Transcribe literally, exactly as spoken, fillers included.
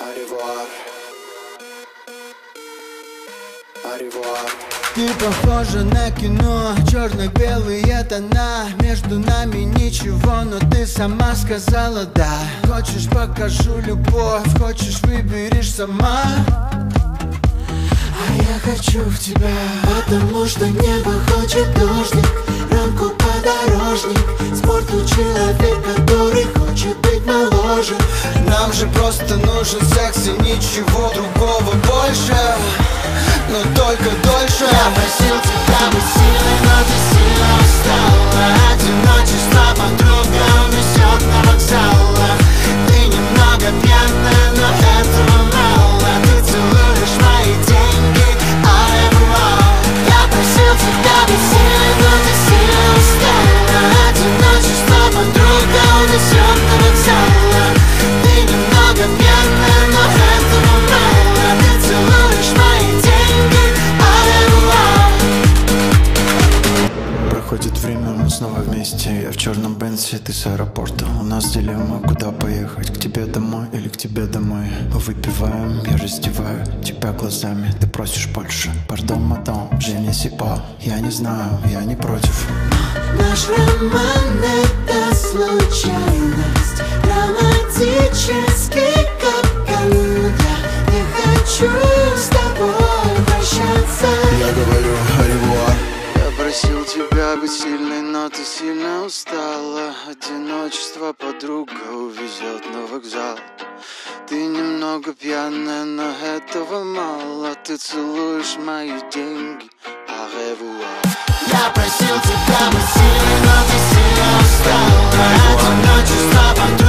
Аревуар. Аревуар. Ты похожа на кино, черно-белые тона. Между нами ничего, но ты сама сказала да. Хочешь, покажу любовь, хочешь, выберешь сама. А я хочу в тебя, потому что небо хочет дождик, рамку подорожник, спорту человек, который хочет быть моложе. Нам же просто нужен секс и ничего другого больше, но только дольше. Я просил тебя быть сильной, но ты сильно устала. Одиночество подруга унесет на вокзал. Ты немного пьяная, но этого мало. Ты целуешь мои деньги, аревуар. Я просил тебя быть сильной, но ты сильно устала. Одиночество подруга унесет на вокзал. Ты немного пьяная, но этого мало. Ты целуешь мои деньги, аревуар. Проходит время, мы снова вместе. Я в черном бензе, ты с аэропорта. У нас дилемма, куда поехать, к тебе домой или к тебе домой. Мы выпиваем, я раздеваю тебя глазами. Ты просишь больше, пардон, мадам, Женя Сипа. Я не знаю, я не против. Наш роман — это случайность, романтический капкан. Я не хочу с тобой прощаться. Я говорю аревуар. Я просил тебя быть сильной, но ты сильно устала. Одиночество подруга увезет на вокзал. Ты немного пьяная, но этого мало. Ты целуешь мои деньги, аревуар. Я просил тебя быть сильной, но ты сильно устала. Одиночество подруга